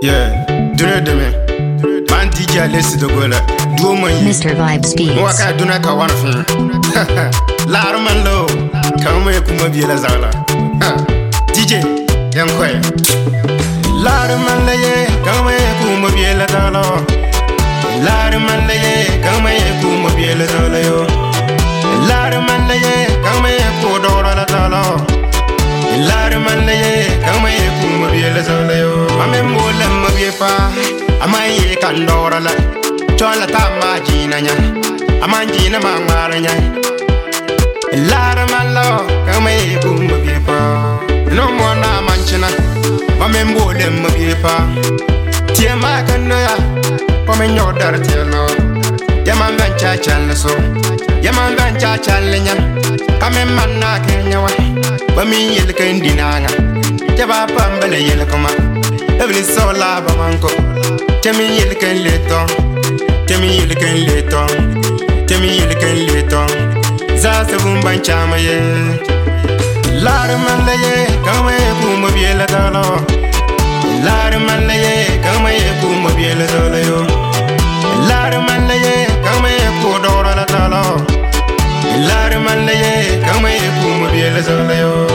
Yeah, dure de me. Man DJ lesi de gola. Duo man yi. Mr. Vibes Beats. Waka duna ka wana fin. Laro man lo. Kama ye kuma biela zala. DJ, yan kwaya. Laro man leye. Kama ye kuma biela zala. Laro man leye. Kama ye kuma biela zala yo. Laro man leye. Kama ye kodora la zala. Laro man leye. Kama ye kuma biela zala yo. Mame mbola mabiefa. Amaye kandora la. Chola tama jina nya. Amanjina mangwara nya. Lara malo, kama ye kumba biepa. No mwana manchina, mame mbole mbiepa. Tie makano ya, pome nyodar tielo. Yaman vencha chaleso, yaman vencha chalenya. Kame manna kenya wa, bami yel kendinanga. Jaba pambele yel koma, ebli sola bamanko. Temi yel ken leton, temi yel ken leton, temi yel ken leton. Zasa bumban chama ye. Lara man ye, kama ye kuma biela dalo. Lara man ye, kama ye kuma biela dalo yo. Lara man ye, kama ye kodora la dalo. Lara man ye, kama ye kuma biela dalo yo.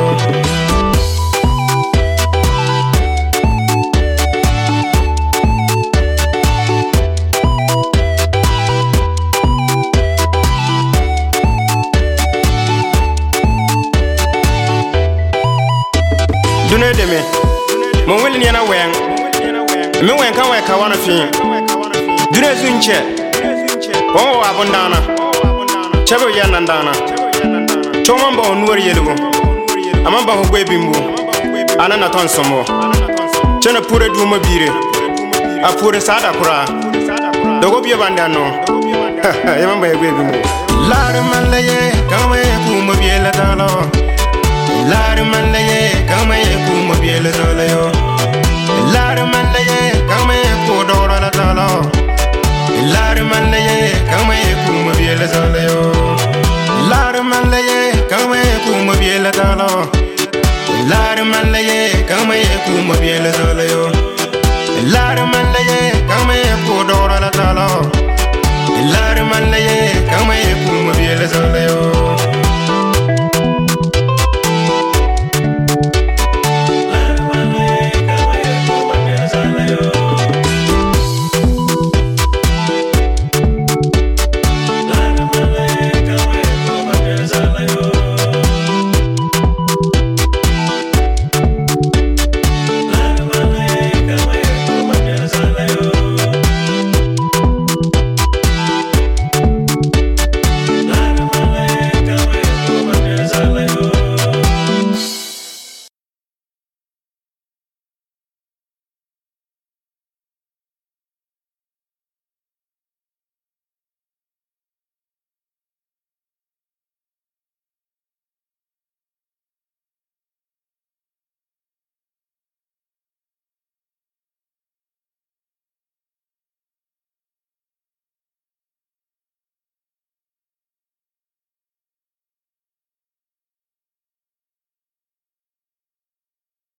Dune de me, mon wili ni na wen. Me wen kan we ka wana fin. Dune zunche. Won wa abundana. Chebo ya nandana. Choma mba onwar yelugo. Amamba ho gwe bimbu. Ana na ton somo. Chena pure du mabire. A pure sada kura. Dogo biye bandano. Yamamba ye gwe bimbu. Lara man leye, kama ye kuma biye la dalo. Lara man leye, kama ye kuma biela dolo yo. Lara man leye, kama ye kodora la dolo. Lara man leye, kama ye kuma biela dolo yo. Lara man leye, kama ye kuma biela dolo. Lara man leye, kama ye kuma biela dolo yo.